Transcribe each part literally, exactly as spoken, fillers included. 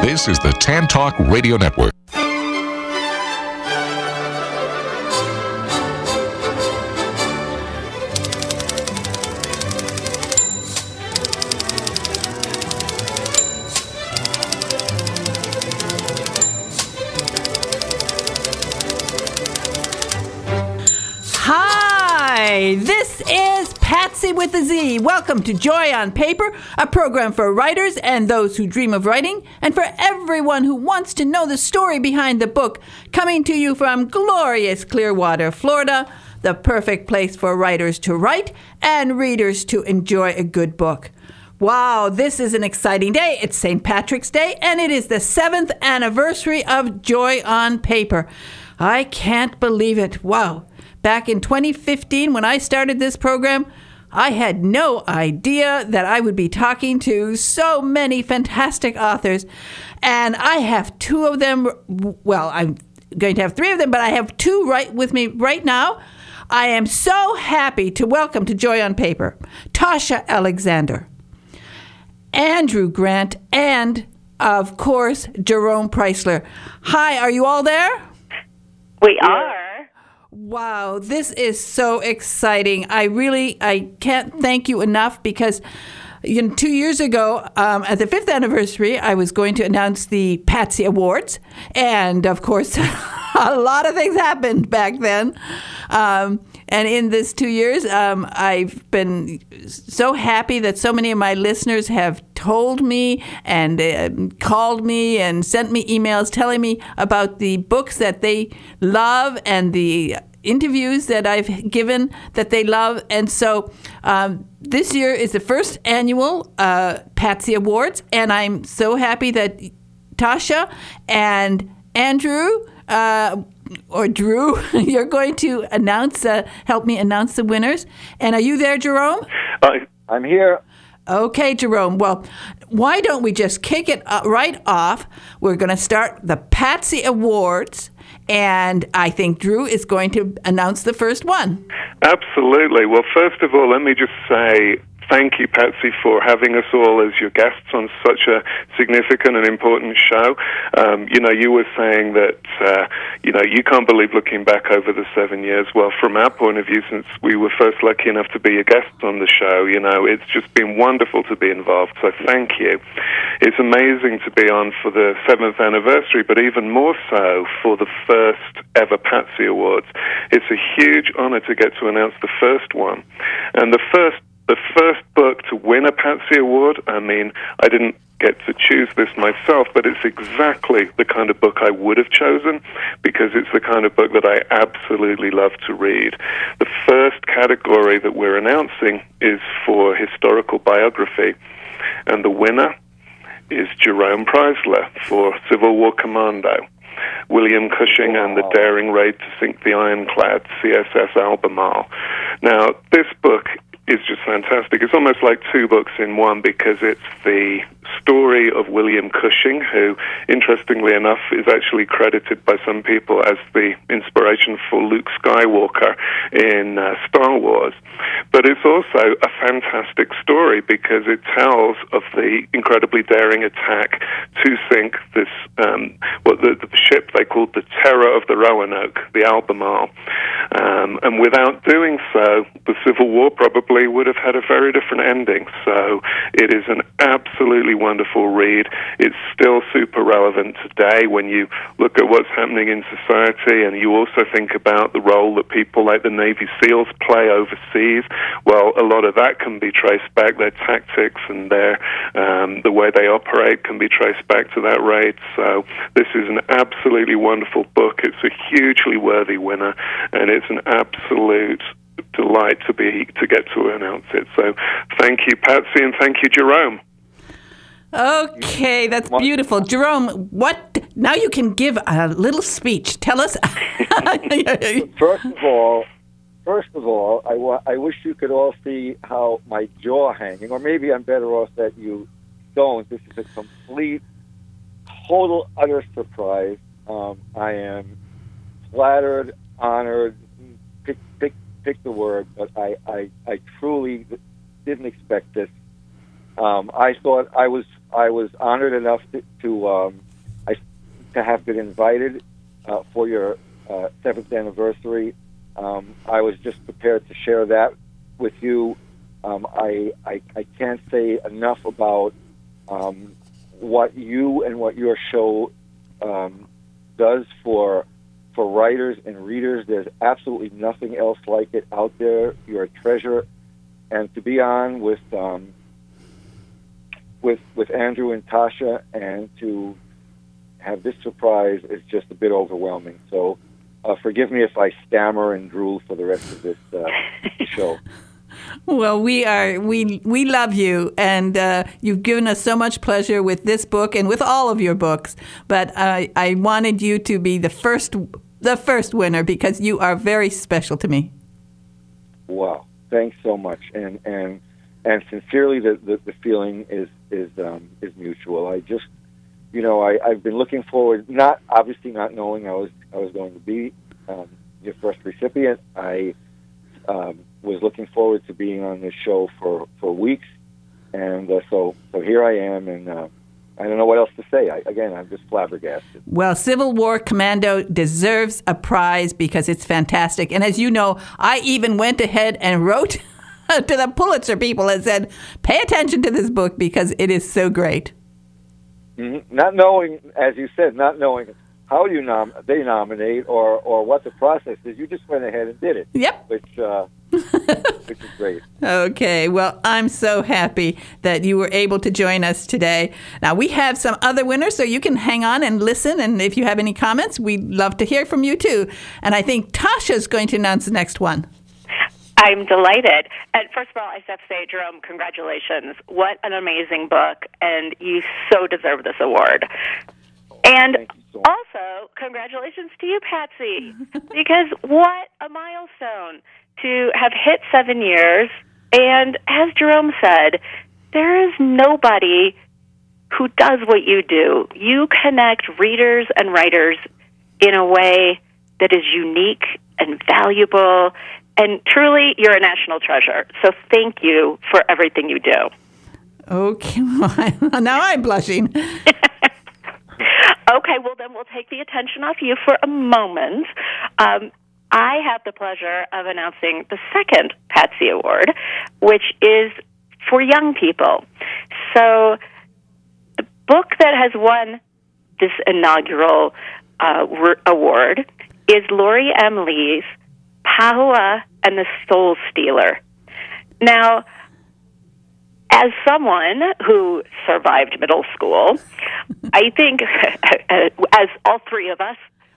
This is the Tan Talk Radio Network. Hi, this is Patsy with a Z. Welcome to Joy on Paper, a program for writers and those who dream of writing, and for everyone who wants to know the story behind the book, coming to you from glorious Clearwater, Florida, the perfect place for writers to write and readers to enjoy a good book. Wow, this is an exciting day. It's Saint Patrick's Day, and it is the seventh anniversary of Joy on Paper. I can't believe it. Wow. Back in twenty fifteen, when I started this program, I had no idea that I would be talking to so many fantastic authors. And I have two of them. Well, I'm going to have three of them, but I have two right with me right now. I am so happy to welcome to Joy on Paper, Tasha Alexander, Andrew Grant, and, of course, Jerome Preisler. Hi, are you all there? We are. Wow, this is so exciting. I really, I can't thank you enough because you know, two years ago, um, at the fifth anniversary, I was going to announce the Patsy Awards. And, of course, a lot of things happened back then. Um, and in this two years, um, I've been so happy that so many of my listeners have told me and uh, called me and sent me emails telling me about the books that they love and the interviews that I've given that they love. And so um, this year is the first annual uh, Patsy Awards, and I'm so happy that Tasha and Andrew uh, or Drew, you're going to announce, uh, help me announce the winners. And are you there, Jerome? Uh, I'm here. Okay, Jerome. Well, why don't we just kick it right off? We're going to start the Patsy Awards, and I think Drew is going to announce the first one. Absolutely. Well, first of all, let me just say thank you, Patsy, for having us all as your guests on such a significant and important show. Um, you know, you were saying that, uh, you know, you can't believe looking back over the seven years. Well, from our point of view, since we were first lucky enough to be your guests on the show, you know, it's just been wonderful to be involved. So thank you. It's amazing to be on for the seventh anniversary, but even more so for the first ever Patsy Awards. It's a huge honor to get to announce the first one. And the first The first book to win a Patsy Award, I mean, I didn't get to choose this myself, but it's exactly the kind of book I would have chosen because it's the kind of book that I absolutely love to read. The first category that we're announcing is for historical biography, and the winner is Jerome Preisler for Civil War Commando. William Cushing and the daring raid to sink the ironclad C S S Albemarle. Now, this book is just fantastic. It's almost like two books in one because it's the story of William Cushing, who, interestingly enough, is actually credited by some people as the inspiration for Luke Skywalker in uh, Star Wars. But it's also a fantastic story because it tells of the incredibly daring attack to sink this, um, what the, the ship they called the Terror of the Roanoke, the Albemarle. Um, and without doing so, the Civil War probably would have had a very different ending. So it is an absolutely wonderful read. It's still super relevant today when you look at what's happening in society, and you also think about the role that people like the Navy SEALs play overseas. Well, a lot of that can be traced back. Their tactics and their um, the way they operate can be traced back to that raid. So this is an absolutely wonderful book. It's a hugely worthy winner, and it's an absolute delight to be to get to announce it. So thank you, Patsy, and thank you, Jerome. Okay, that's beautiful. Jerome, what now you can give a little speech. Tell us. First of all, first of all, I, wa- I wish you could all see how my jaw hanging, or maybe I'm better off that you don't. This is a complete, total, utter surprise. Um, I am flattered, honored, pick, pick, pick the word, but I, I, I truly didn't expect this. Um, I thought I was I was honored enough to to, um, I, to have been invited uh, for your uh, seventh anniversary. Um, I was just prepared to share that with you. Um, I, I I can't say enough about um, what you and what your show um, does for for writers and readers. There's absolutely nothing else like it out there. You're a treasure, and to be on with um, with with Andrew and Tasha, and to have this surprise is just a bit overwhelming. So, uh, forgive me if I stammer and drool for the rest of this uh, show. Well, we are we we love you, and uh, you've given us so much pleasure with this book and with all of your books. But I I wanted you to be the first the first winner because you are very special to me. Wow! Thanks so much, and and and sincerely, the the, the feeling is is um, is mutual. I just, you know, I I've been looking forward, not obviously not knowing I was I was going to be um, your first recipient. I. Um, was looking forward to being on this show for, for weeks, and uh, so so here I am, and uh, I don't know what else to say. I, again, I'm just flabbergasted. Well, Civil War Commando deserves a prize because it's fantastic, and as you know, I even went ahead and wrote to the Pulitzer people and said, pay attention to this book because it is so great. Mm-hmm. Not knowing, as you said, not knowing how you nom- they nominate or, or what the process is, you just went ahead and did it. Yep. Which uh, which is great. Okay. Well, I'm so happy that you were able to join us today. Now, we have some other winners, so you can hang on and listen. And if you have any comments, we'd love to hear from you, too. And I think Tasha's going to announce the next one. I'm delighted. And first of all, I have to say, Jerome, congratulations. What an amazing book, and you so deserve this award. And so also, congratulations to you, Patsy, because what a milestone to have hit seven years. And as Jerome said, there is nobody who does what you do. You connect readers and writers in a way that is unique and valuable, and truly, you're a national treasure. So thank you for everything you do. Okay, now I'm blushing. Okay, well, then we'll take the attention off you for a moment. Um, I have the pleasure of announcing the second Patsy Award, which is for young people. So the book that has won this inaugural uh, re- award is Lori M. Lee's Pahua and the Soul Stealer. Now, as someone who survived middle school, I think, as all three of us,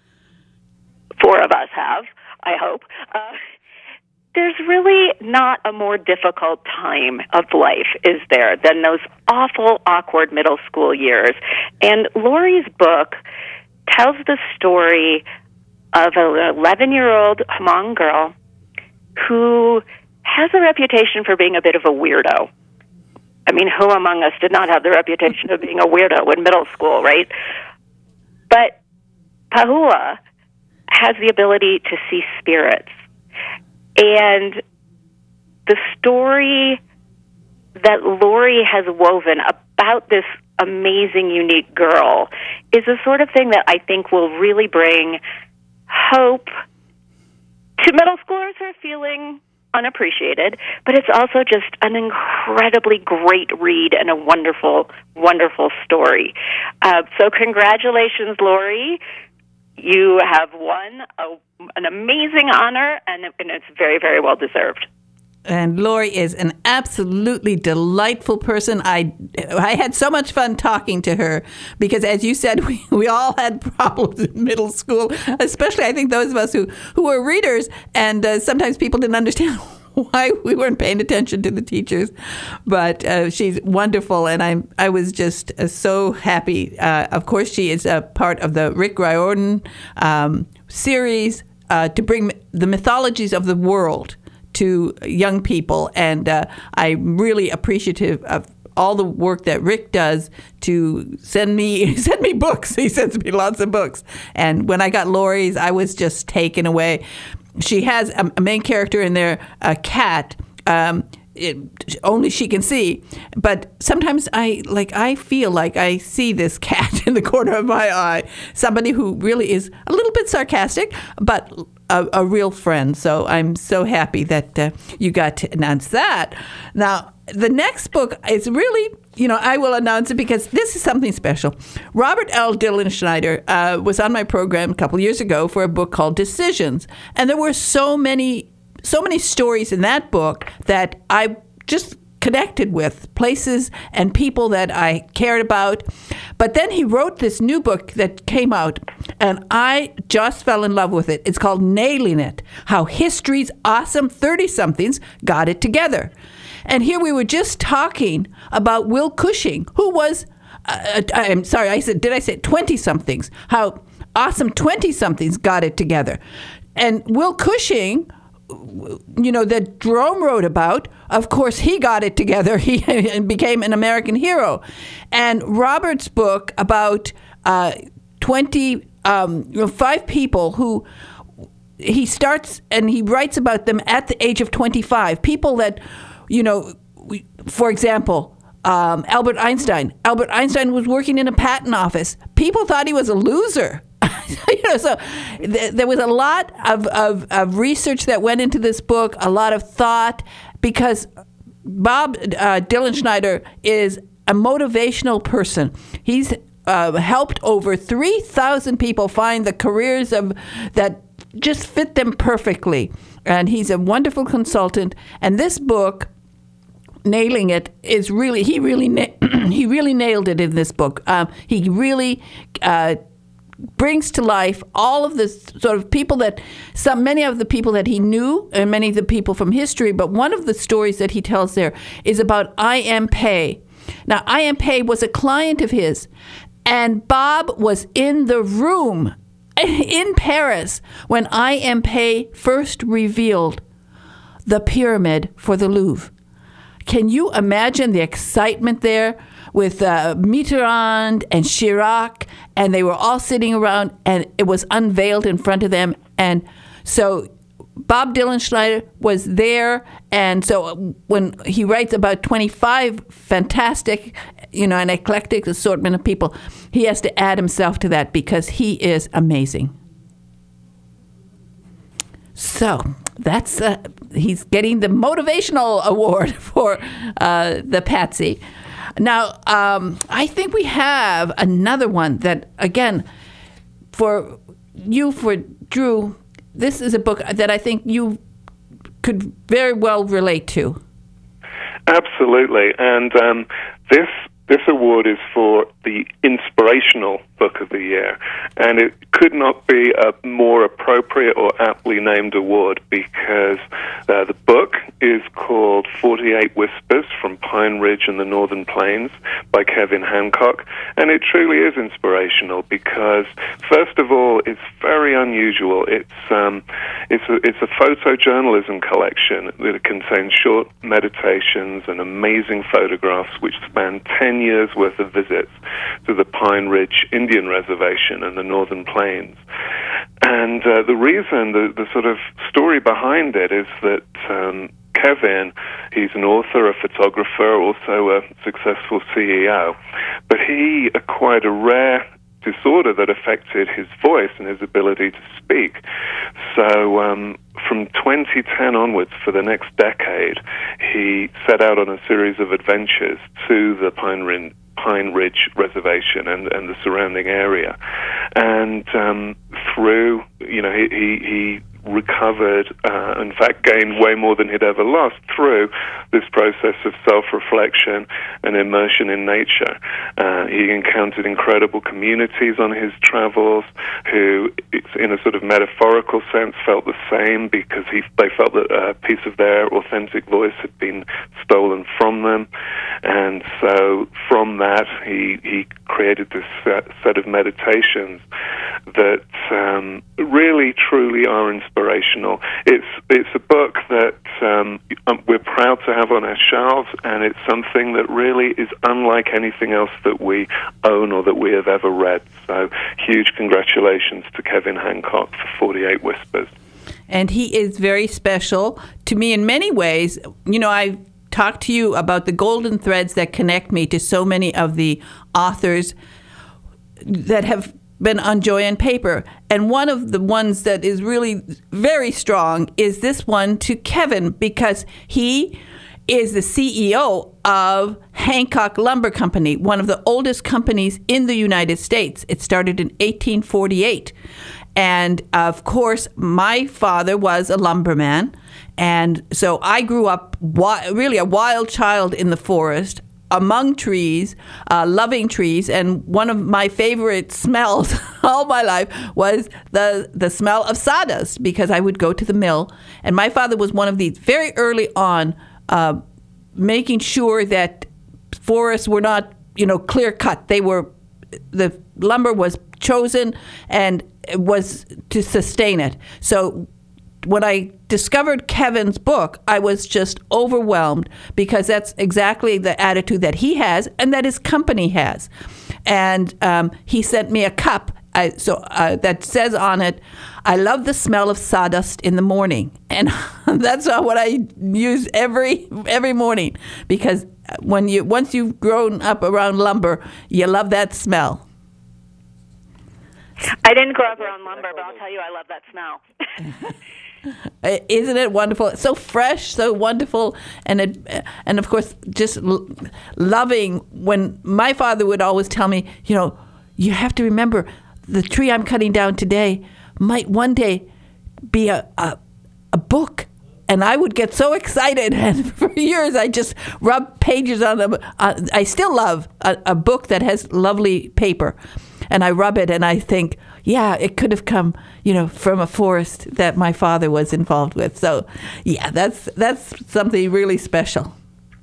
four of us have, I hope, uh, there's really not a more difficult time of life, is there, than those awful, awkward middle school years. And Lori's book tells the story of an eleven-year-old Hmong girl who has a reputation for being a bit of a weirdo. I mean, who among us did not have the reputation of being a weirdo in middle school, right? But Pahua has the ability to see spirits. And the story that Lori has woven about this amazing, unique girl is the sort of thing that I think will really bring hope to middle schoolers who are feeling unappreciated, but it's also just an incredibly great read and a wonderful, wonderful story. Uh, so congratulations, Lori. You have won a, an amazing honor, and, and it's very, very well deserved. And Lori is an absolutely delightful person. I I had so much fun talking to her because, as you said, we, we all had problems in middle school, especially I think those of us who, who were readers, and uh, sometimes people didn't understand why we weren't paying attention to the teachers. But uh, she's wonderful, and I I was just uh, so happy. Uh, of course, she is a part of the Rick Riordan um, series uh, to bring the mythologies of the world to young people, and uh, I'm really appreciative of all the work that Rick does to send me send me books. He sends me lots of books, and when I got Lori's, I was just taken away. She has a, a main character in there, a cat. Um, it, only she can see. But sometimes I like I feel like I see this cat in the corner of my eye. Somebody who really is a little bit sarcastic, but a, a real friend. So I'm so happy that uh, you got to announce that. Now, the next book is really, you know, I will announce it because this is something special. Robert L. Dylan Schneider uh, was on my program a couple years ago for a book called Decisions. And there were so many, so many stories in that book that I just connected with, places and people that I cared about. But then he wrote this new book that came out, and I just fell in love with it. It's called Nailing It, How History's Awesome thirty-somethings Got It Together. And here we were just talking about Will Cushing, who was, uh, I'm sorry, I said, did I say twenty-somethings? How awesome twenty-somethings got it together. And Will Cushing, you know, that Jerome wrote about, of course, he got it together. He became an American hero. And Robert's book about uh, twenty, um, you know, five people who he starts and he writes about them at the age of twenty-five. People that, you know, for example, um, Albert Einstein. Albert Einstein was working in a patent office. People thought he was a loser. you know, so th- there was a lot of, of, of research that went into this book, a lot of thought, because Bob uh, Dylan Schneider is a motivational person. He's uh, helped over three thousand people find the careers of that just fit them perfectly. And he's a wonderful consultant. And this book, Nailing It, is really, he really, na- he really nailed it in this book. Um, he really uh, brings to life all of the sort of people that, some, many of the people that he knew and many of the people from history. But one of the stories that he tells there is about I M Pei. Now, I M Pei was a client of his, and Bob was in the room in Paris when I M Pei first revealed the pyramid for the Louvre. Can you imagine the excitement there with uh, Mitterrand and Chirac, and they were all sitting around, and it was unveiled in front of them. And so Bob Dylan Schneider was there, and so when he writes about twenty-five fantastic, you know, an eclectic assortment of people, he has to add himself to that because he is amazing. So that's uh, he's getting the motivational award for uh, the Patsy. Now, um, I think we have another one that, again, for you, for Drew, this is a book that I think you could very well relate to. Absolutely. And um, this this award is for the inspirational book of the year. And it could not be a more appropriate or aptly named award because uh, the book is called forty-eight Whispers from Pine Ridge and the Northern Plains by Kevin Hancock. And it truly is inspirational because, first of all, it's very unusual. It's um, it's a, it's a photojournalism collection that contains short meditations and amazing photographs which span ten years worth of visits to the Pine Ridge Indian Reservation and the Northern Plains. And uh, the reason, the, the sort of story behind it is that um, Kevin, he's an author, a photographer, also a successful C E O, but he acquired a rare disorder that affected his voice and his ability to speak. So um, from twenty ten onwards, for the next decade, he set out on a series of adventures to the Pine Ridge, Pine Ridge Reservation and, and the surrounding area. And um, through, you know, he, he, he recovered, uh, in fact, gained way more than he'd ever lost through this process of self-reflection and immersion in nature. Uh, he encountered incredible communities on his travels who, in a sort of metaphorical sense, felt the same because he, they felt that a piece of their authentic voice had been stolen from them. And so from that, he, he created this set, set of meditations that um, really, truly are inspirational. It's it's a book that um, we're proud to have on our shelves, and it's something that really is unlike anything else that we own or that we have ever read. So huge congratulations to Kevin Hancock for forty-eight Whispers. And he is very special to me in many ways. You know, I talk to you about the golden threads that connect me to so many of the authors that have been on Joy on Paper. And one of the ones that is really very strong is this one to Kevin, because he is the C E O of Hancock Lumber Company, one of the oldest companies in the United States. It started in eighteen forty-eight. And of course, my father was a lumberman. And so I grew up wi- really a wild child in the forest, among trees, uh, loving trees. And one of my favorite smells all my life was the, the smell of sawdust, because I would go to the mill. And my father was one of these very early on, uh, making sure that forests were not, you know, clear cut. They were, the lumber was chosen and was to sustain it. So when I discovered Kevin's book, I was just overwhelmed, because that's exactly the attitude that he has and that his company has. And um, he sent me a cup I, so uh, that says on it, "I love the smell of sawdust in the morning." And that's what I use every every morning, because when you once you've grown up around lumber, you love that smell. I didn't grow up around lumber, but I'll tell you, I love that smell. Isn't it wonderful? It's so fresh, so wonderful, and it, and of course, just l- loving when my father would always tell me, you know, you have to remember the tree I'm cutting down today might one day be a a, a book. And I would get so excited, and for years I just rubbed pages on them. Uh, I still love a, a book that has lovely paper, and I rub it, and I think, yeah, it could have come, you know, from a forest that my father was involved with. So, yeah, that's that's something really special.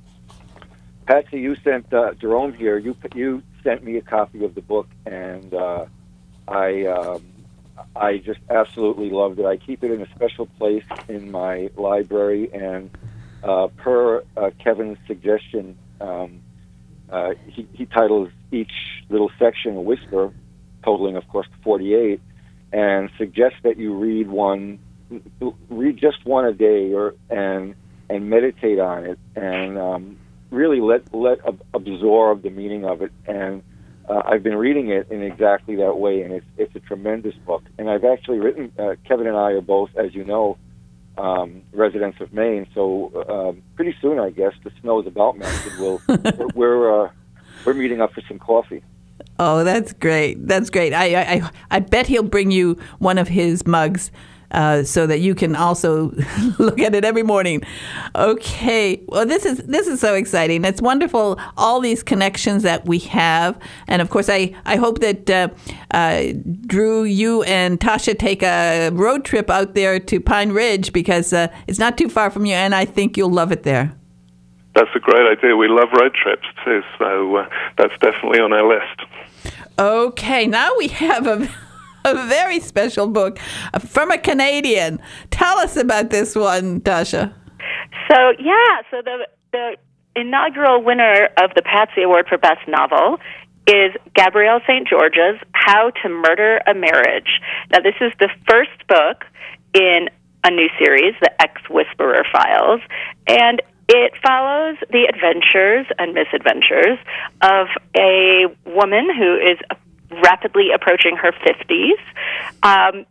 Patsy, you sent uh, Jerome here. You you sent me a copy of the book, and uh, I. Um, I just absolutely loved it. I keep it in a special place in my library, and uh, per uh, Kevin's suggestion, um, uh, he, he titles each little section a whisper, totaling, of course, forty-eight, and suggests that you read one, read just one a day, or and and meditate on it, and um, really let let absorb the meaning of it. And Uh, I've been reading it in exactly that way, and it's it's a tremendous book. And I've actually written. Uh, Kevin and I are both, as you know, um, residents of Maine. So um, pretty soon, I guess, the snow's about melted. We'll we're we're, uh, we're meeting up for some coffee. Oh, that's great! That's great. I I I bet he'll bring you one of his mugs, uh, so that you can also look at it every morning. Okay. Well, this is this is so exciting. It's wonderful, all these connections that we have. And, of course, I, I hope that, uh, uh, Drew, you and Tasha take a road trip out there to Pine Ridge, because uh, it's not too far from you, and I think you'll love it there. That's a great idea. We love road trips, too, so uh, that's definitely on our list. Okay. Now we have a... a very special book from a Canadian. Tell us about this one, Tasha. So, yeah, so the, the inaugural winner of the Patsy Award for Best Novel is Gabrielle Saint George's How to Murder a Marriage. Now, this is the first book in a new series, the Ex-Whisperer Files, and it follows the adventures and misadventures of a woman who is a rapidly approaching her fifties, um,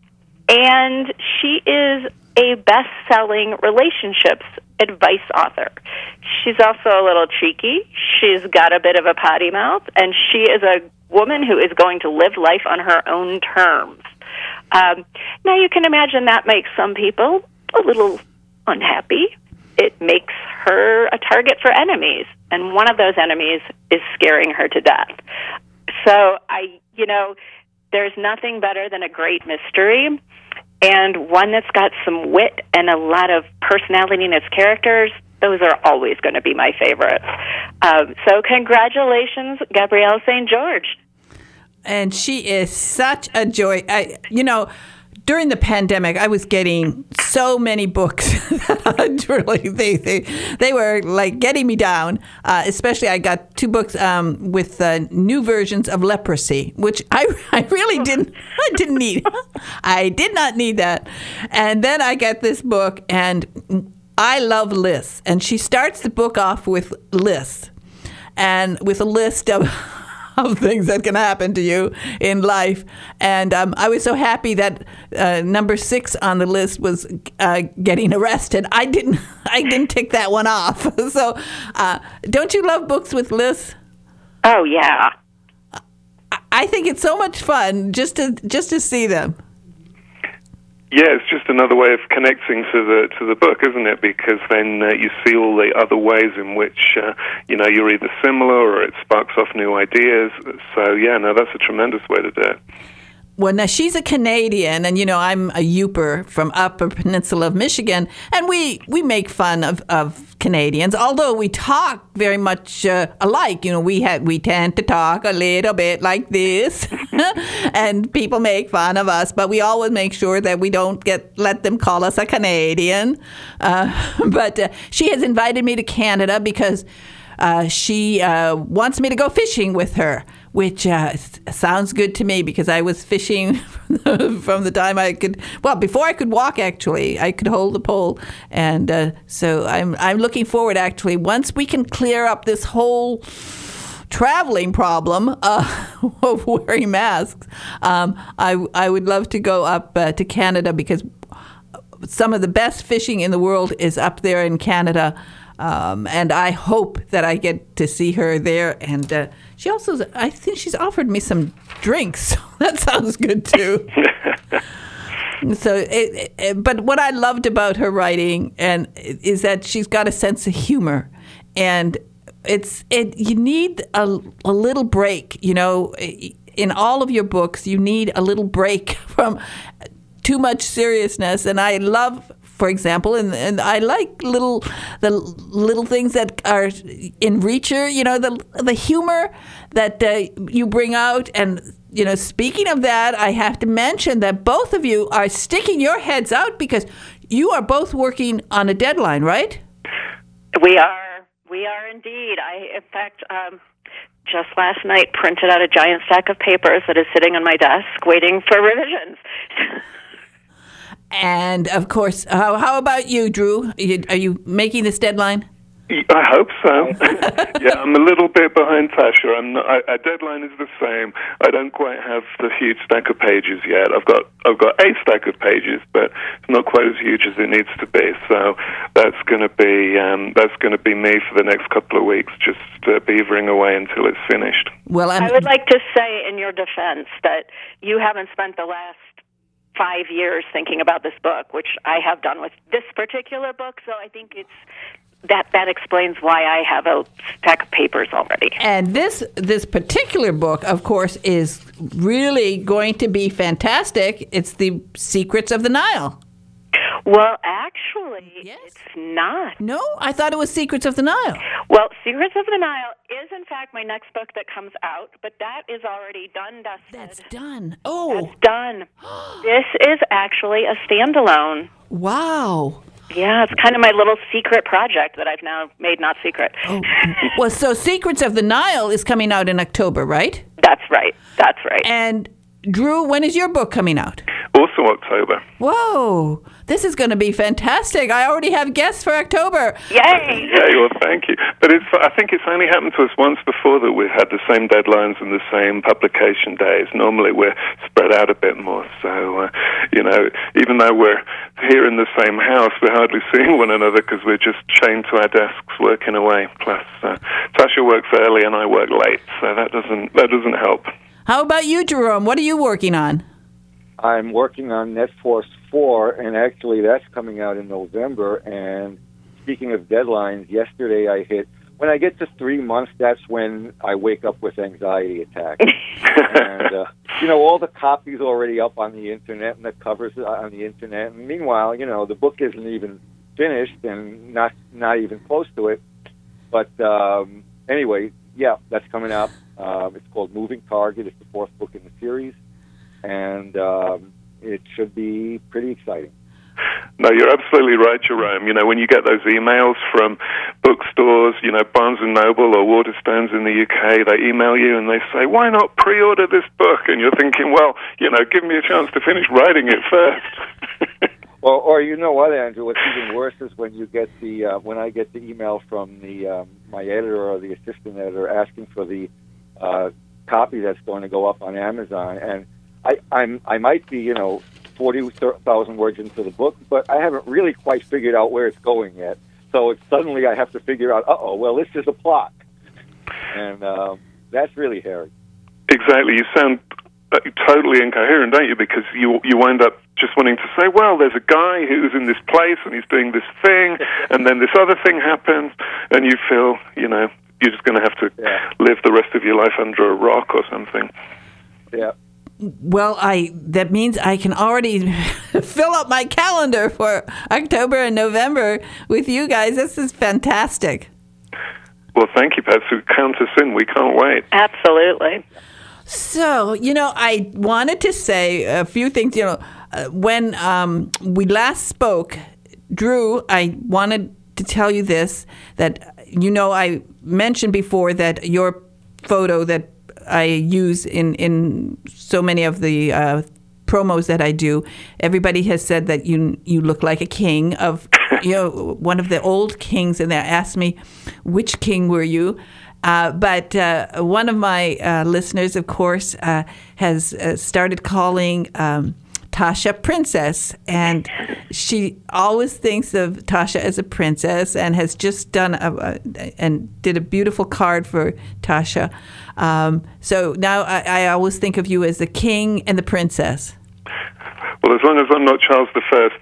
and she is a best-selling relationships advice author. She's also a little cheeky. She's got a bit of a potty mouth, and she is a woman who is going to live life on her own terms. Um, now, you can imagine that makes some people a little unhappy. It makes her a target for enemies, and one of those enemies is scaring her to death. So, I, you know, there's nothing better than a great mystery, and one that's got some wit and a lot of personality in its characters. Those are always going to be my favorites. Um, so congratulations, Gabrielle Saint George. And she is such a joy. I, you know, during the pandemic, I was getting so many books that really they, they they were like getting me down. Uh, especially, I got two books um, with uh, new versions of Leprosy, which I I really didn't I didn't need. I did not need that. And then I got this book, and I love lists, and she starts the book off with lists, and with a list of of things that can happen to you in life. And um, I was so happy that uh, number six on the list was uh, getting arrested. I didn't I didn't tick that one off. So uh, don't you love books with lists? Oh, yeah. I think it's so much fun just to just to see them. Yeah, it's just another way of connecting to the to the book, isn't it? Because then uh, you see all the other ways in which uh, you know you're either similar or it sparks off new ideas. So yeah, no, that's a tremendous way to do it. Well, now she's a Canadian, and you know I'm a Yooper from Upper Peninsula of Michigan, and we, we make fun of, of Canadians, although we talk very much uh, alike. You know, we have we tend to talk a little bit like this, and people make fun of us, but we always make sure that we don't get let them call us a Canadian. Uh, but uh, she has invited me to Canada because uh, she uh, wants me to go fishing with her, which uh, sounds good to me because I was fishing from the time I could, well, before I could walk, actually. I could hold the pole. And uh, so I'm I'm looking forward, actually, once we can clear up this whole traveling problem uh, of wearing masks, um, I, I would love to go up uh, to Canada because some of the best fishing in the world is up there in Canada. Um, and I hope that I get to see her there. And uh, she also, I think she's offered me some drinks. That sounds good, too. So, it, it, but what I loved about her writing and is that she's got a sense of humor. And it's it you need a, a little break. You know, in all of your books, you need a little break from too much seriousness. And I love, for example, and, and I like little the little things that are in Reacher, you know, the the humor that uh, you bring out. And, you know, speaking of that, I have to mention that both of you are sticking your heads out because you are both working on a deadline, right? We are. We are indeed. I, in fact, um, just last night printed out a giant stack of papers that is sitting on my desk waiting for revisions. And, of course, how, how about you, Drew? Are you, are you making this deadline? I hope so. Yeah, I'm a little bit behind Tasha. I'm not, I, our deadline is the same. I don't quite have the huge stack of pages yet. I've got I've got a stack of pages, but it's not quite as huge as it needs to be. So that's going to be um, that's going to be me for the next couple of weeks, just uh, beavering away until it's finished. Well, I'm, I would like to say in your defense that you haven't spent the last five years thinking about this book, which I have done with this particular book. So I think it's that that explains why I have a stack of papers already. And this this particular book, of course, is really going to be fantastic. It's The Secrets of the Nile. Well, actually, yes. It's not. No, I thought it was Secrets of the Nile. Well, Secrets of the Nile is, in fact, my next book that comes out, but that is already done, dusted. That's done. Oh. That's done. This is actually a standalone. Wow. Yeah, it's kind of my little secret project that I've now made not secret. Oh. Well, so Secrets of the Nile is coming out in October, right? That's right. That's right. And Drew, when is your book coming out? Also October. Whoa, this is going to be fantastic. I already have guests for October. Yay! Yay, well, thank you. But it's, I think it's only happened to us once before that we've had the same deadlines and the same publication days. Normally we're spread out a bit more. So, uh, you know, even though we're here in the same house, we're hardly seeing one another because we're just chained to our desks working away. Plus, uh, Tasha works early and I work late, so that doesn't that doesn't help. How about you, Jerome? What are you working on? I'm working on NetForce four, and actually that's coming out in November. And speaking of deadlines, yesterday I hit, when I get to three months, that's when I wake up with anxiety attacks. and, uh, you know, all the copies already up on the Internet and the covers on the Internet. And meanwhile, you know, the book isn't even finished and not, not even close to it. But um, anyway, yeah, that's coming out. Uh, it's called Moving Target. It's the fourth book in the series. And um, it should be pretty exciting. No, you're absolutely right, Jerome. You know, when you get those emails from bookstores, you know, Barnes and Noble or Waterstones in the U K, they email you and they say, why not pre-order this book? And you're thinking, well, you know, give me a chance to finish writing it first. Or, or you know what, Andrew? What's even worse is when you get the uh, when I get the email from the um, my editor or the assistant editor asking for the uh, copy that's going to go up on Amazon, and I I'm I might be you know forty thousand words into the book, but I haven't really quite figured out where it's going yet. So it's suddenly I have to figure out, uh oh, well this is a plot, and um, that's really hairy. Exactly. You sound totally incoherent, don't you? Because you you wind up just wanting to say, well, there's a guy who's in this place and he's doing this thing, and then this other thing happens, and you feel, you know, you're just going to have to yeah. live the rest of your life under a rock or something. Yeah. Well, I that means I can already fill up my calendar for October and November with you guys. This is fantastic. Well, thank you, Patsy. Count us in. We can't wait. Absolutely. So, you know, I wanted to say a few things. You know, uh, when um, we last spoke, Drew, I wanted to tell you this, that, you know, I mentioned before that your photo that I use in, in so many of the uh, promos that I do, everybody has said that you you look like a king of, you know, one of the old kings, and they asked me, which king were you? Uh, but uh, one of my uh, listeners, of course, uh, has uh, started calling um, Tasha princess, and she always thinks of Tasha as a princess, and has just done a, a, and did a beautiful card for Tasha. Um, so now I, I always think of you as the king and the princess. Well, as long as I'm not Charles the First,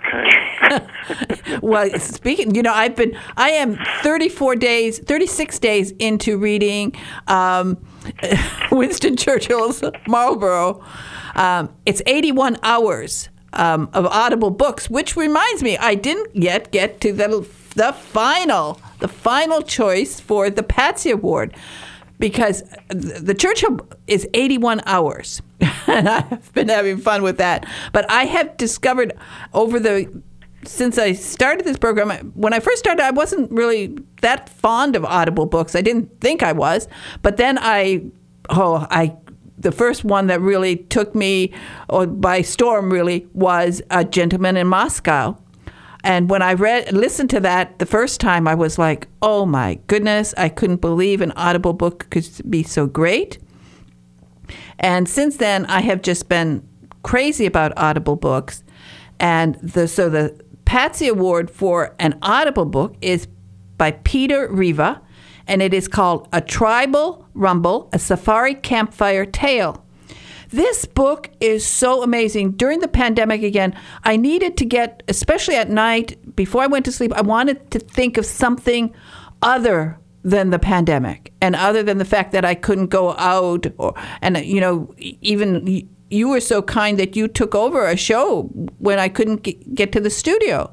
that's okay. Well, speaking, you know, I've been, I am thirty-four days, thirty-six days into reading um, Winston Churchill's Marlborough. Um, it's eighty-one hours um, of Audible books, which reminds me, I didn't yet get to the the final, the final choice for the Patsy Award, because the Churchill is eighty-one hours, and I've been having fun with that. But I have discovered over the, since I started this program, when I first started, I wasn't really that fond of Audible books. I didn't think I was. But then I, oh, I, the first one that really took me or by storm really was A Gentleman in Moscow. And when I read, listened to that the first time, I was like, oh my goodness, I couldn't believe an Audible book could be so great. And since then, I have just been crazy about Audible books. And the so the Patsy Award for an Audible book is by Peter Riva, and it is called A Tribal Rumble, A Safari Campfire Tale. This book is so amazing. During the pandemic, again, I needed to get, especially at night, before I went to sleep, I wanted to think of something other than the pandemic and other than the fact that I couldn't go out. Or, and, you know, even you were so kind that you took over a show when I couldn't get to the studio.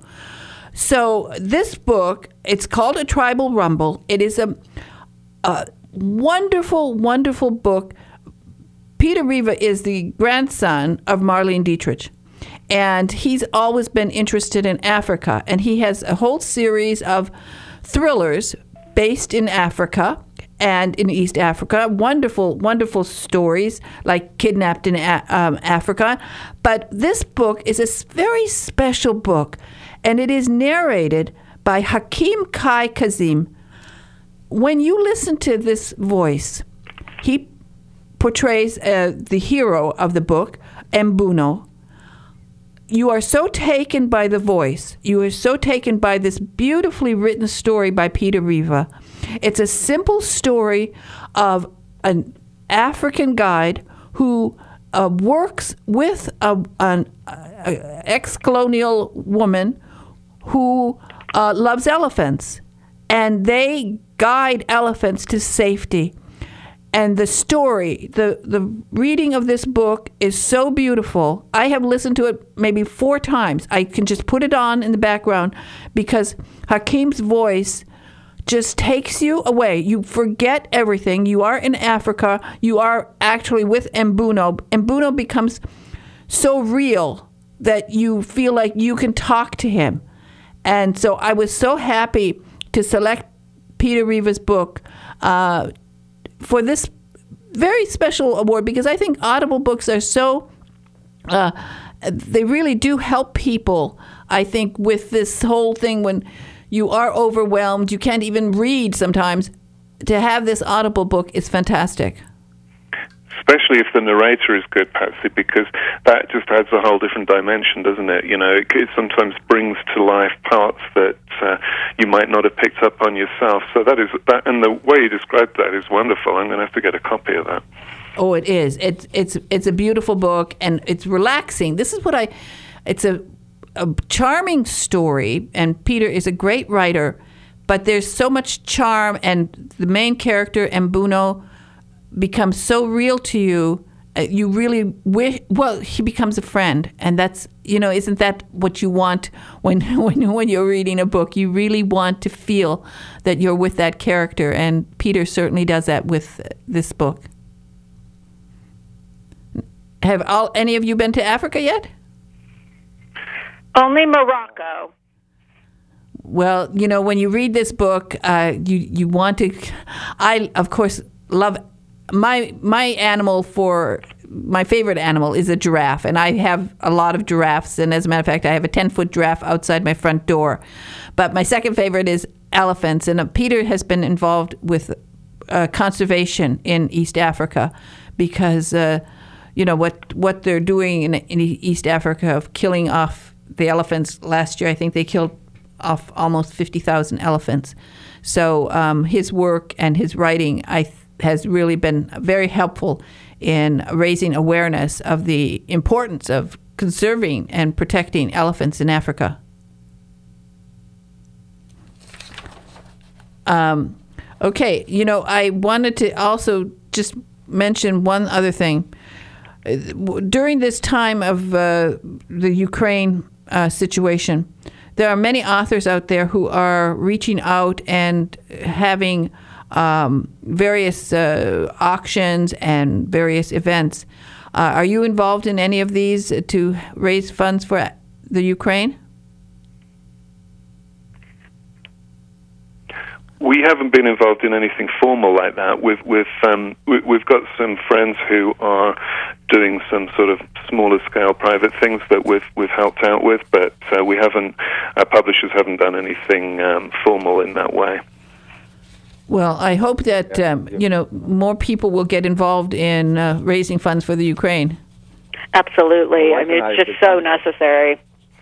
So this book, it's called A Tribal Rumble. It is a, a wonderful, wonderful book. Peter Riva is the grandson of Marlene Dietrich, and he's always been interested in Africa, and he has a whole series of thrillers based in Africa and in East Africa. Wonderful, wonderful stories like Kidnapped in um, Africa. But this book is a very special book, and it is narrated by Hakim Kai Kazim. When you listen to this voice, he portrays uh, the hero of the book, Mbuno. You are so taken by the voice. You are so taken by this beautifully written story by Peter Riva. It's a simple story of an African guide who uh, works with a, an uh, ex-colonial woman who uh, loves elephants, and they guide elephants to safety. And the story, the, the reading of this book is so beautiful. I have listened to it maybe four times. I can just put it on in the background because Hakim's voice just takes you away. You forget everything. You are in Africa. You are actually with Mbuno. Mbuno becomes so real that you feel like you can talk to him. And so I was so happy to select Peter Riva's book uh, for this very special award, because I think Audible books are so uh, they really do help people, I think, with this whole thing when you are overwhelmed, you can't even read sometimes. To have this Audible book is fantastic. Especially if the narrator is good, Patsy, because that just adds a whole different dimension, doesn't it? You know, it, it sometimes brings to life parts that uh, you might not have picked up on yourself. So that is that, and the way you described that is wonderful. I'm going to have to get a copy of that. Oh, it is. It's it's it's a beautiful book, and it's relaxing. This is what I. It's a a charming story, and Peter is a great writer, but there's so much charm, and the main character, Mbuno, becomes so real to you. Uh, you really wish. Well, he becomes a friend, and that's, you know, isn't that what you want when when when you're reading a book? You really want to feel that you're with that character, and Peter certainly does that with this book. Have all any of you been to Africa yet? Only Morocco. Well, you know, when you read this book, uh, you you want to. I, of course, love my my animal for my favorite animal is a giraffe, and I have a lot of giraffes. And as a matter of fact, I have a ten foot giraffe outside my front door. But my second favorite is elephants, and uh, Peter has been involved with uh, conservation in East Africa because uh, you know what what they're doing in, in East Africa of killing off the elephants. Last year, I think they killed off almost fifty thousand elephants. So um, his work and his writing I th- has really been very helpful in raising awareness of the importance of conserving and protecting elephants in Africa. Um, okay, you know, I wanted to also just mention one other thing. During this time of uh, the Ukraine uh, situation, there are many authors out there who are reaching out and having um, various uh, auctions and various events. Uh, are you involved in any of these to raise funds for the Ukraine? We haven't been involved in anything formal like that. We've, we've, um, we, we've got some friends who are doing some sort of smaller scale private things that we've, we've helped out with, but uh, we haven't, our publishers haven't done anything um, formal in that way. Well, I hope that, um, you know, more people will get involved in uh, raising funds for the Ukraine. Absolutely. I mean, it's just so necessary.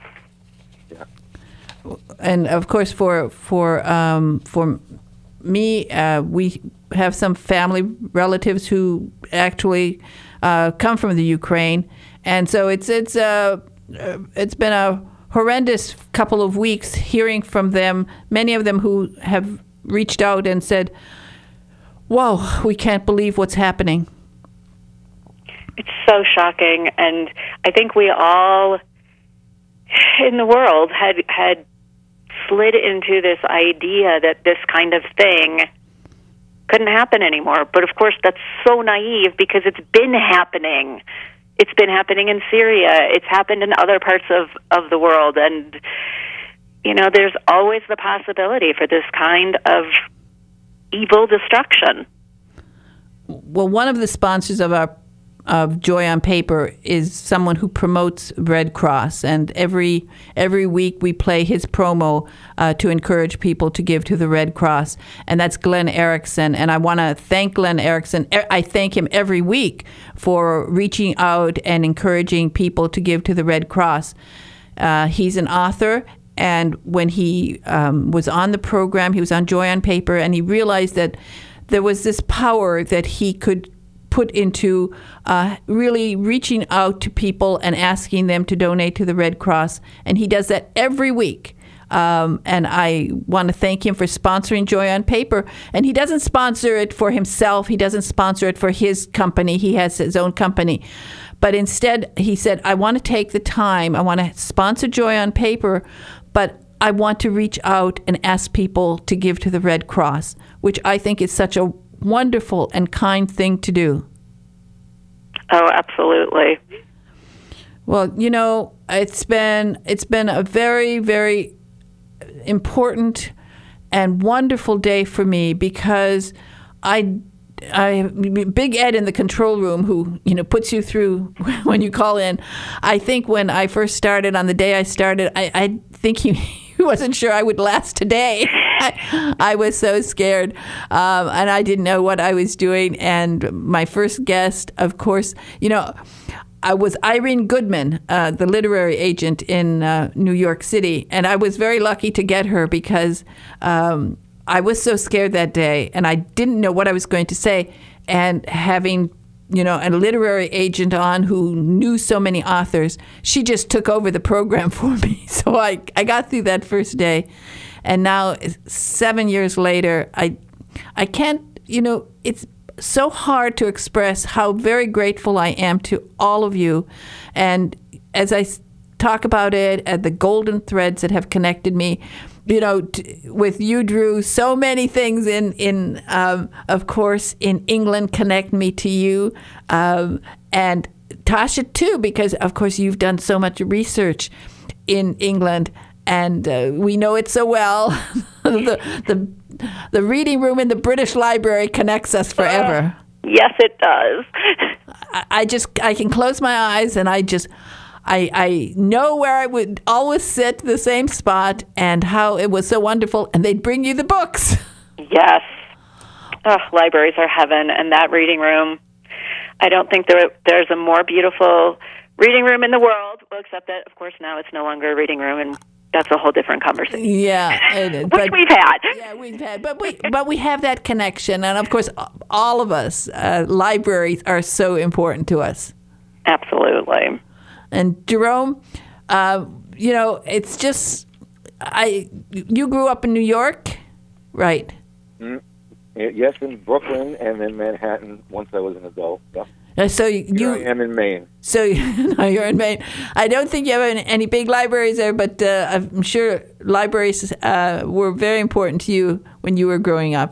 And of course, for for um, for me, uh, we have some family relatives who actually uh, come from the Ukraine, and so it's it's uh, it's been a horrendous couple of weeks hearing from them. Many of them who have reached out and said, "Whoa, we can't believe what's happening." It's so shocking, and I think we all in the world had had slid into this idea that this kind of thing couldn't happen anymore. But of course, that's so naive because it's been happening. It's been happening in Syria. It's happened in other parts of, of the world. And, you know, there's always the possibility for this kind of evil destruction. Well, one of the sponsors of our of Joy on Paper is someone who promotes Red Cross, and every every week we play his promo uh, to encourage people to give to the Red Cross, and that's Glenn Erickson. And I want to thank Glenn Erickson. I thank him every week for reaching out and encouraging people to give to the Red Cross. Uh, he's an author, and when he um, was on the program, he was on Joy on Paper, and he realized that there was this power that he could put into uh, really reaching out to people and asking them to donate to the Red Cross. And he does that every week. Um, and I want to thank him for sponsoring Joy on Paper. And he doesn't sponsor it for himself. He doesn't sponsor it for his company. He has his own company. But instead, he said, I want to take the time. I want to sponsor Joy on Paper, but I want to reach out and ask people to give to the Red Cross, which I think is such a wonderful and kind thing to do. Oh, absolutely. Well, you know, it's been it's been a very, very important and wonderful day for me because I I Big Ed in the control room, who you know puts you through when you call in. I think when I first started, on the day I started, I, I think he, he wasn't sure I would last today. I, I was so scared, um, and I didn't know what I was doing. And my first guest, of course, you know, I was Irene Goodman, uh, the literary agent in uh, New York City, and I was very lucky to get her because um, I was so scared that day, and I didn't know what I was going to say. And having, you know, a literary agent on who knew so many authors, she just took over the program for me. So I, I got through that first day. And now, seven years later, I, I can't, you know, it's so hard to express how very grateful I am to all of you. And as I talk about it, at the golden threads that have connected me, you know, t- with you, Drew, so many things in, in um, of course, in England connect me to you. Um, and Tasha, too, because, of course, you've done so much research in England. And uh, we know it so well. the, the the reading room in the British Library connects us forever. Uh, yes, it does. I, I just I can close my eyes and I just I I know where I would always sit, the same spot, and how it was so wonderful. And they'd bring you the books. Yes. Oh, libraries are heaven, and that reading room. I don't think there there's a more beautiful reading room in the world. Well, except that, of course, now it's no longer a reading room, and that's a whole different conversation. Yeah, it is. Which but, we've had. Yeah, we've had, but we but we have that connection, and of course, all of us, uh, libraries are so important to us. Absolutely. And Jerome, uh, you know, it's just I. You grew up in New York, right? Mm, yes, in Brooklyn, and then Manhattan once I was an adult. Yeah. Uh, so you, Here I am in Maine. So no, you're in Maine. I don't think you have any, any big libraries there, but uh, I'm sure libraries uh, were very important to you when you were growing up.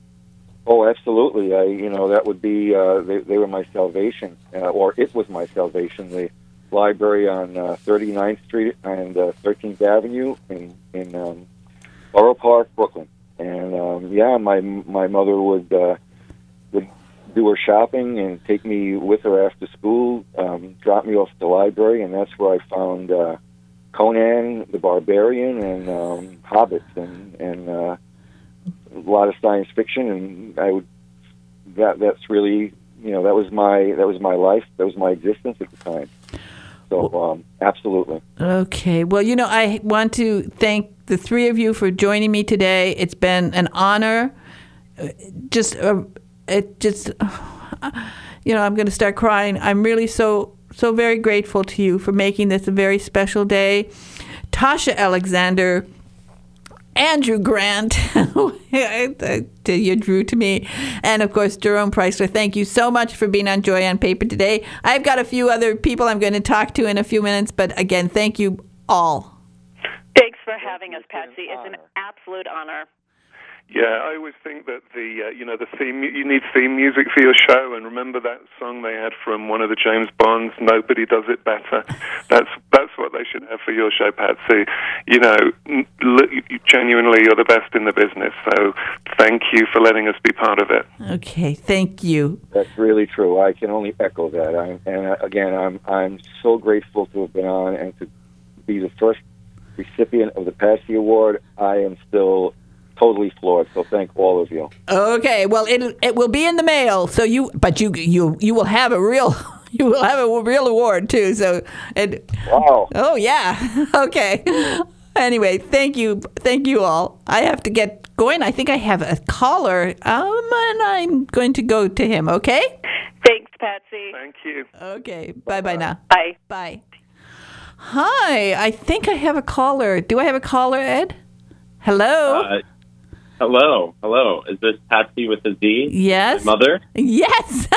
Oh, absolutely. I, you know, that would be uh, they, they were my salvation, uh, or it was my salvation. The library on uh, thirty-ninth Street and uh, thirteenth Avenue in in um, Borough Park, Brooklyn. And um, yeah, my my mother would uh, would. do her shopping and take me with her after school, um, drop me off at the library, and that's where I found uh, Conan the Barbarian and um, Hobbits and, and uh, a lot of science fiction. And I would that that's really you know that was my that was my life, that was my existence at the time. So um, absolutely. Okay. Well, you know, I want to thank the three of you for joining me today. It's been an honor. Just. Uh, It just, you know, I'm going to start crying. I'm really so, so very grateful to you for making this a very special day. Tasha Alexander, Andrew Grant, you drew to me, and of course, Jerome Preisler. Thank you so much for being on Joy on Paper today. I've got a few other people I'm going to talk to in a few minutes, but again, thank you all. Thanks for having us, Patsy. It's an absolute honor. Yeah, I always think that the uh, you know the theme you need theme music for your show, and remember that song they had from one of the James Bonds, "Nobody Does It Better." That's that's what they should have for your show, Patsy. You know, genuinely, you're the best in the business. So thank you for letting us be part of it. Okay, thank you. That's really true. I can only echo that. I'm, and uh, again, I'm I'm so grateful to have been on and to be the first recipient of the Patsy Award. I am still totally floored. So thank all of you. Okay, well, it it will be in the mail. So you, but you you you will have a real you will have a real award too. So it. Wow. Oh yeah. Okay. Anyway, thank you, thank you all. I have to get going. I think I have a caller, um, and I'm going to go to him. Okay. Thanks, Patsy. Thank you. Okay. Bye bye now. Bye. Bye. Hi. I think I have a caller. Do I have a caller, Ed? Hello. Uh, Hello, hello. Is this Patsy with a Z? Yes. My mother? Yes.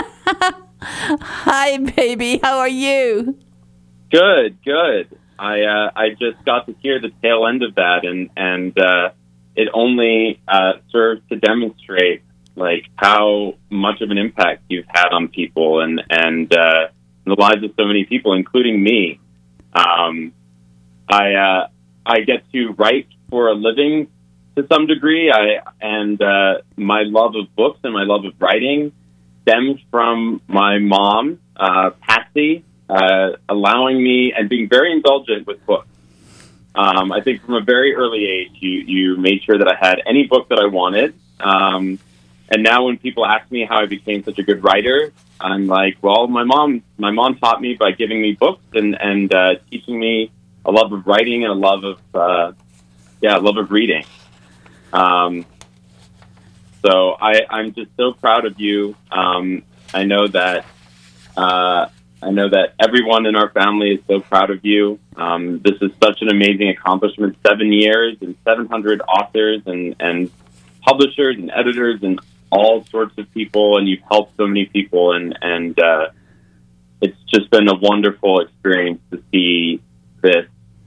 Hi, baby. How are you? Good, good. I uh, I just got to hear the tail end of that, and and uh, it only uh, serves to demonstrate like how much of an impact you've had on people and and uh, the lives of so many people, including me. Um, I uh, I get to write for a living. To some degree, I and uh, my love of books and my love of writing stems from my mom, uh, Patsy, uh, allowing me and being very indulgent with books. Um, I think from a very early age, you, you made sure that I had any book that I wanted. Um, and now when people ask me how I became such a good writer, I'm like, well, my mom, my mom taught me by giving me books and, and uh, teaching me a love of writing and a love of, uh, yeah, a love of reading. Um, so I, I'm just so proud of you. Um, I know that, uh, I know that everyone in our family is so proud of you. Um, this is such an amazing accomplishment. Seven years and seven hundred authors and, and publishers and editors and all sorts of people, and you've helped so many people. And, and uh, it's just been a wonderful experience to see this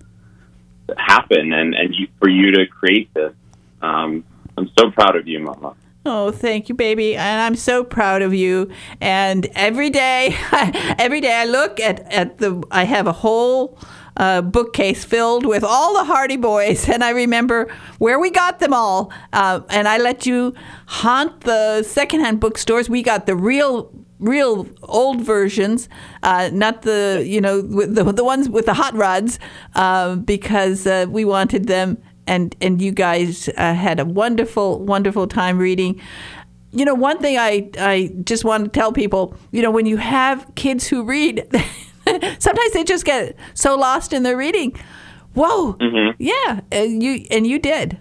happen and, and you, for you to create this. Um, I'm so proud of you, Mama. Oh, thank you, baby. And I'm so proud of you. And every day, every day I look at, at the, I have a whole uh, bookcase filled with all the Hardy Boys. And I remember where we got them all. Uh, and I let you haunt the secondhand bookstores. We got the real real old versions, uh, not the, you know, the, the ones with the hot rods, uh, because uh, we wanted them. And and you guys uh, had a wonderful, wonderful time reading. You know, one thing I, I just want to tell people, you know, when you have kids who read, sometimes they just get so lost in their reading. Whoa. Mm-hmm. Yeah. And you and you did.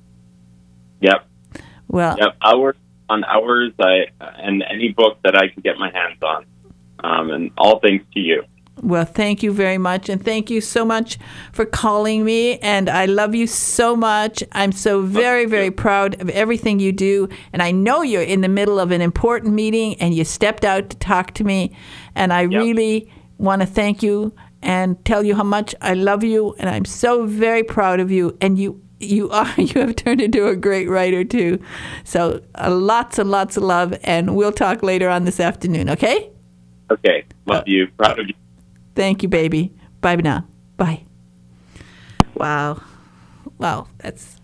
Yep. Well. Yep. Hours on hours, I, and any book that I could get my hands on. Um, and all thanks to you. Well, thank you very much. And thank you so much for calling me. And I love you so much. I'm so very, very proud of everything you do. And I know you're in the middle of an important meeting and you stepped out to talk to me. And I yep. really want to thank you and tell you how much I love you. And I'm so very proud of you. And you you are you have turned into a great writer, too. So uh, lots and lots of love. And we'll talk later on this afternoon, okay? Okay. Love uh, you. Proud of you. Thank you, baby. Bye now. Bye. Wow. Wow. That's,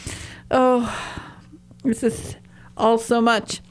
oh, this is all so much.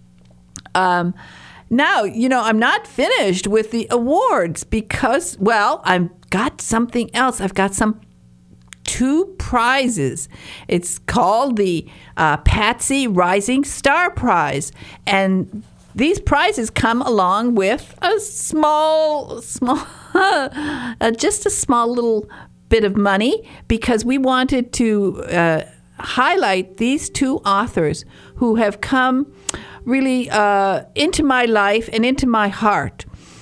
Um, now, you know, I'm not finished with the awards because, well, I've got something else. I've got some two prizes. It's called the uh, Patsy Rising Star Prize. And these prizes come along with a small, small, uh, just a small little bit of money because we wanted to uh, highlight these two authors who have come really uh, into my life and into my heart.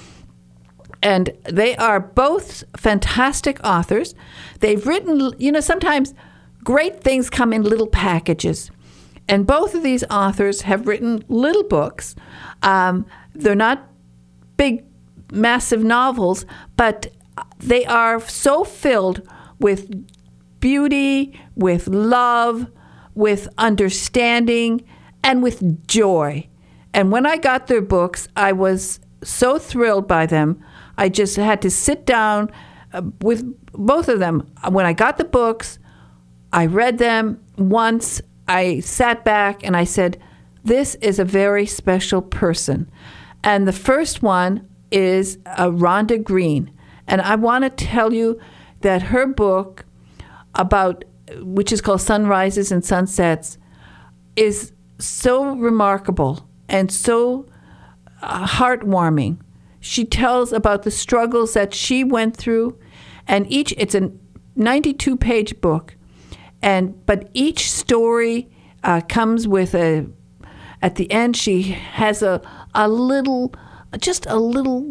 And they are both fantastic authors. They've written, you know, sometimes great things come in little packages. And both of these authors have written little books. Um, they're not big, massive novels, but they are so filled with beauty, with love, with understanding, and with joy. And when I got their books, I was so thrilled by them. I just had to sit down uh, with both of them. When I got the books, I read them once. I sat back and I said, this is a very special person. And the first one is uh, Rhonda Green. And I want to tell you that her book about, which is called Sunrises and Sunsets, is so remarkable and so uh, heartwarming. She tells about the struggles that she went through, and each, it's a ninety-two page book. And but each story uh, comes with a, at the end she has a a little, just a little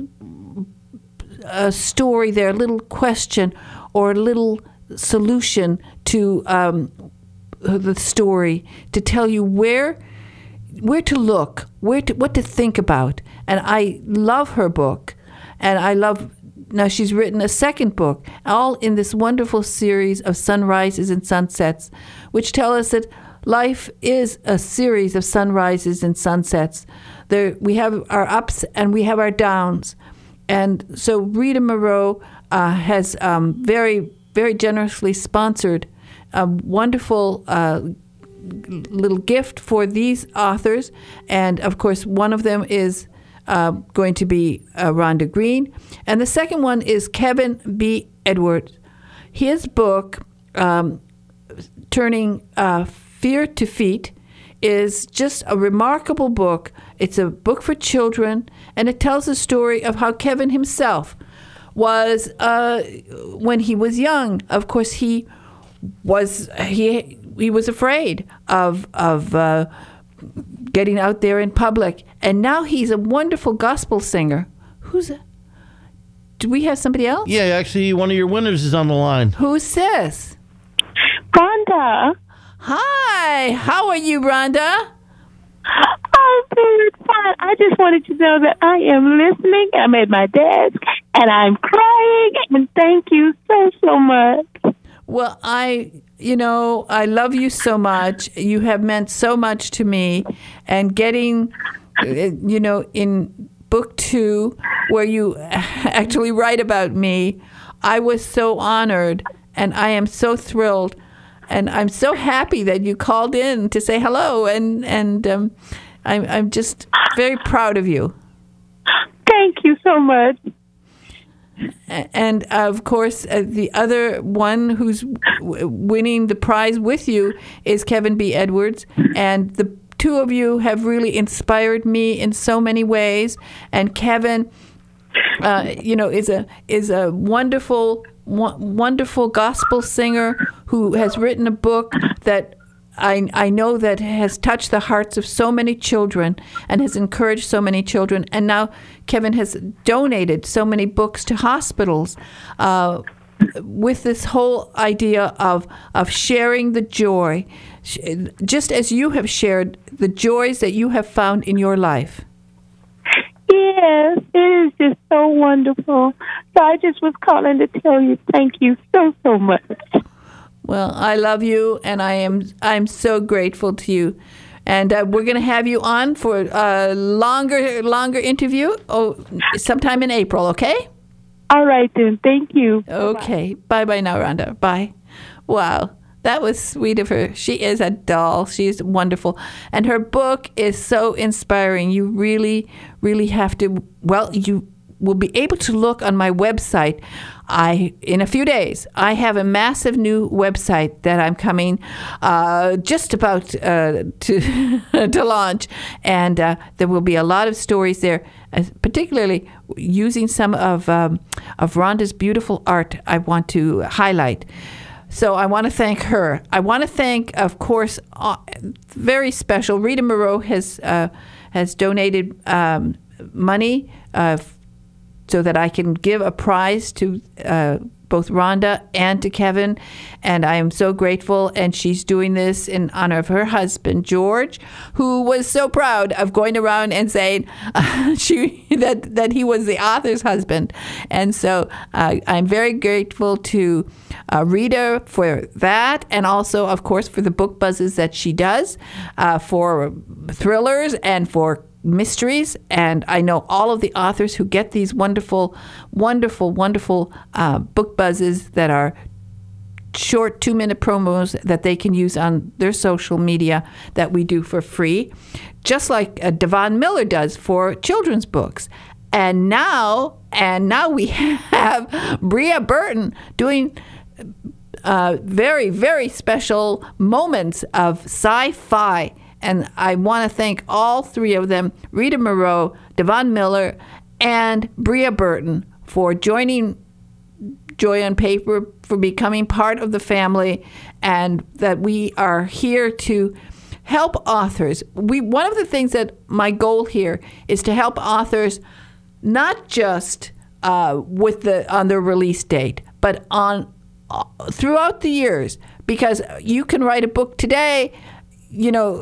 uh, story there, a little question or a little solution to um, the story to tell you where where to look, where to, what to think about. And I love her book, and I love. Now she's written a second book, all in this wonderful series of sunrises and sunsets, which tell us that life is a series of sunrises and sunsets. There, we have our ups and we have our downs. And so Rita Moreau uh, has um, very, very generously sponsored a wonderful uh, little gift for these authors. And, of course, one of them is uh, going to be uh, Rhonda Green. And the second one is Kevin B. Edwards. His book, um, Turning uh, Fear to Feet, is just a remarkable book. It's a book for children, and it tells the story of how Kevin himself was uh, when he was young. Of course, he was he he was afraid of of uh, getting out there in public, and now he's a wonderful gospel singer. Who's a, do we have somebody else? Yeah, actually, one of your winners is on the line. Who's this? Rhonda. Hi, how are you, Rhonda? I'm doing fine. I just wanted to know that I am listening. I'm at my desk, and I'm crying, and thank you so, so much. Well, I, you know, I love you so much. You have meant so much to me, and getting, you know, in book two, where you actually write about me, I was so honored, and I am so thrilled. And I'm so happy that you called in to say hello, and and um, I'm I'm just very proud of you. Thank you so much. And of course, uh, the other one who's w- winning the prize with you is Kevin B. Edwards, and the two of you have really inspired me in so many ways. And Kevin, uh, you know, is a is a wonderful. wonderful gospel singer who has written a book that I I know that has touched the hearts of so many children and has encouraged so many children. And now Kevin has donated so many books to hospitals uh, with this whole idea of of sharing the joy, just as you have shared the joys that you have found in your life. Yes, it is just so wonderful. So I just was calling to tell you thank you so, so much. Well, I love you, and I am I'm so grateful to you. And uh, we're going to have you on for a longer, longer interview oh, sometime in April, okay? All right, then. Thank you. Okay. Bye-bye now, Rhonda. Bye. Wow. That was sweet of her. She is a doll. She's wonderful. And her book is so inspiring. You really, really have to, well, you will be able to look on my website. I in a few days, I have a massive new website that I'm coming uh, just about uh, to to launch. And uh, there will be a lot of stories there, uh, particularly using some of, um, of Rhonda's beautiful art I want to highlight. So I want to thank her. I want to thank, of course, uh, very special. Rita Moreau has uh, has donated um, money uh, so that I can give a prize to uh, both Rhonda and to Kevin, and I am so grateful. And she's doing this in honor of her husband, George, who was so proud of going around and saying uh, she that that he was the author's husband. And so uh, I'm very grateful to uh, Rita for that, and also, of course, for the book buzzes that she does uh, for thrillers and for mysteries. And I know all of the authors who get these wonderful, wonderful, wonderful uh, book buzzes that are short two-minute promos that they can use on their social media that we do for free, just like uh, Devon Miller does for children's books. And now, and now we have Bria Burton doing uh, very, very special moments of sci-fi. And I want to thank all three of them, Rita Moreau, Devon Miller, and Bria Burton, for joining Joy on Paper, for becoming part of the family, and that we are here to help authors. We one of the things that my goal here is to help authors not just uh, with the on their release date, but on uh, throughout the years, because you can write a book today, you know,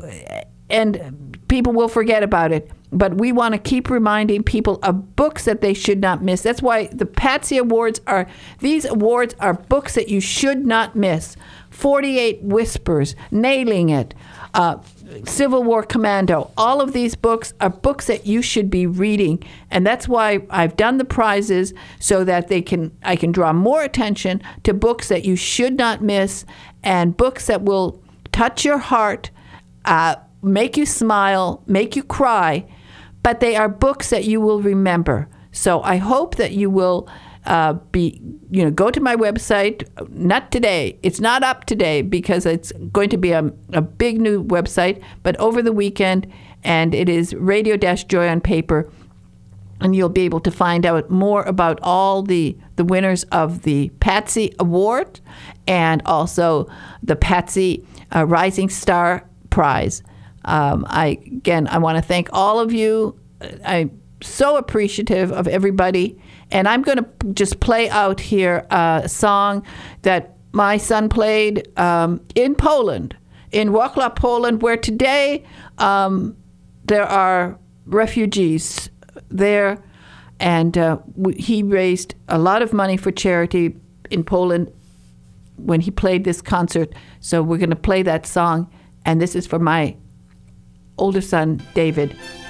and people will forget about it. But we want to keep reminding people of books that they should not miss. That's why the Patsy Awards are, these awards are books that you should not miss. forty-eight Whispers, Nailing It, uh, Civil War Commando. All of these books are books that you should be reading. And that's why I've done the prizes, so that they can I can draw more attention to books that you should not miss, and books that will touch your heart uh, make you smile, make you cry, but they are books that you will remember. So I hope that you will uh, be, you know, go to my website. Not today. It's not up today because it's going to be a, a big new website, but over the weekend, and it is Radio-Joy on Paper, and you'll be able to find out more about all the, the winners of the Patsy Award and also the Patsy uh, Rising Star Prize. Um, I again, I want to thank all of you. I'm so appreciative of everybody. And I'm going to just play out here a song that my son played um, in Poland, in Wrocław, Poland, where today um, there are refugees there. And uh, w- he raised a lot of money for charity in Poland when he played this concert. So we're going to play that song. And this is for my older son, David.